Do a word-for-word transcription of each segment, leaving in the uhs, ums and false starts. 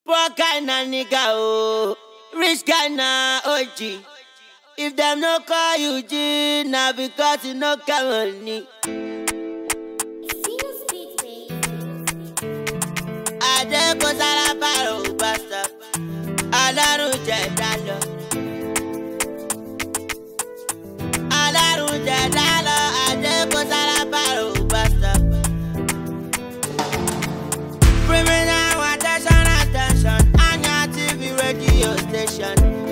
Poor guy na nigga oh, rich guy na O G. If them no call you G, na because you no get money. Ade ko sala paro basta, Ọlọ́run jẹ́ dalo. Ọlọ́run jẹ́ dalo, ade ko sala paro basta. Criminal attention, attention, on your T V radio station.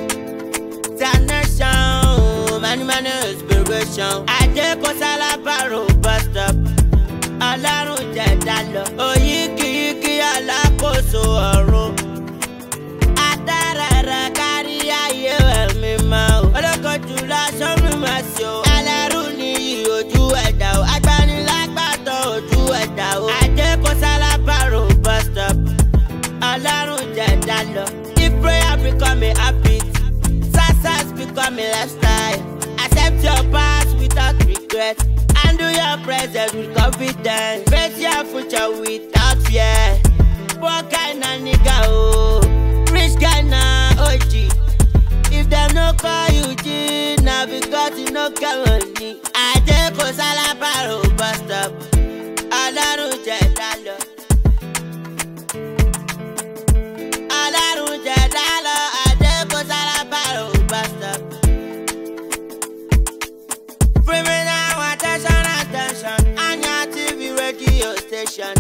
Nation, many many inspiration. Ade ko sala paro basta, Ọlọ́run jẹ́ dalo. Oyiki yiki alákòóso ọ̀run. Adarara kárí ayé ẹ̀mí máa o. Olókojú lásán mi máa ṣe o. Ẹlẹ́rú ni ojú ẹ̀dá o. Agbanilágbàtọ̀ ojú ẹ̀dá o. Ade ko sala paro basta, Ọlọ́run jẹ́ dalo. If prayer become a habit, success become a lifestyle. Accept your past without regret. Handle your present with confidence. Face your future without fear. Poor guy na nigga oh, rich guy na O G. If them no call you G, na because you no get money. Ade ko sala paro basta, Ọlọ́run jẹ́ dalo. Ọlọ́run jẹ́ dalo, ade ko sala paro basta. Criminal attention, attention, on your T V radio station.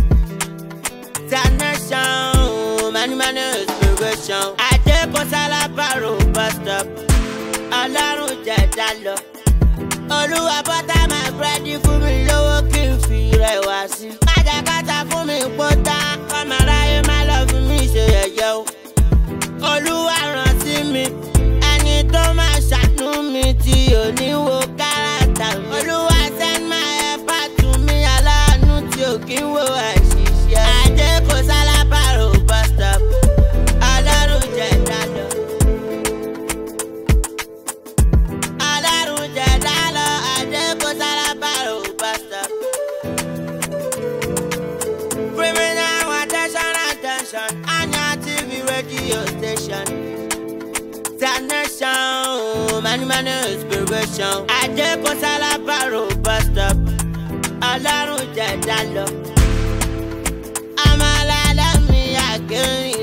Nation, many many inspiration. Ade ko sala paro basta, Ọlọ́run jẹ́ dalo. Olúwa butter my bread fún mi lówó kí n fi rẹwà sí. Má jẹ́ kátà fún mi pọ́tà, ọmọ aráyé má lọ fún mi ṣe yẹ̀yẹ́ o. Olúwa rántí mi, ẹni tó máa ṣàánú mi tí ò ní wo káràtà mi. Olúwa send my helper to me, aláàánú tí ò kí ń wo àṣìṣe. Ade ko sala paro basta, Ọlọ́run jẹ́ dalo. Ọlọ́run jẹ́ dalo, ade ko sala paro basta. Criminal attention, attention, on your T V radio station. Nation, many many inspiration. Ade ko sala paro basta, Ọlọ́run jẹ́ dalo. Amalala mi akiri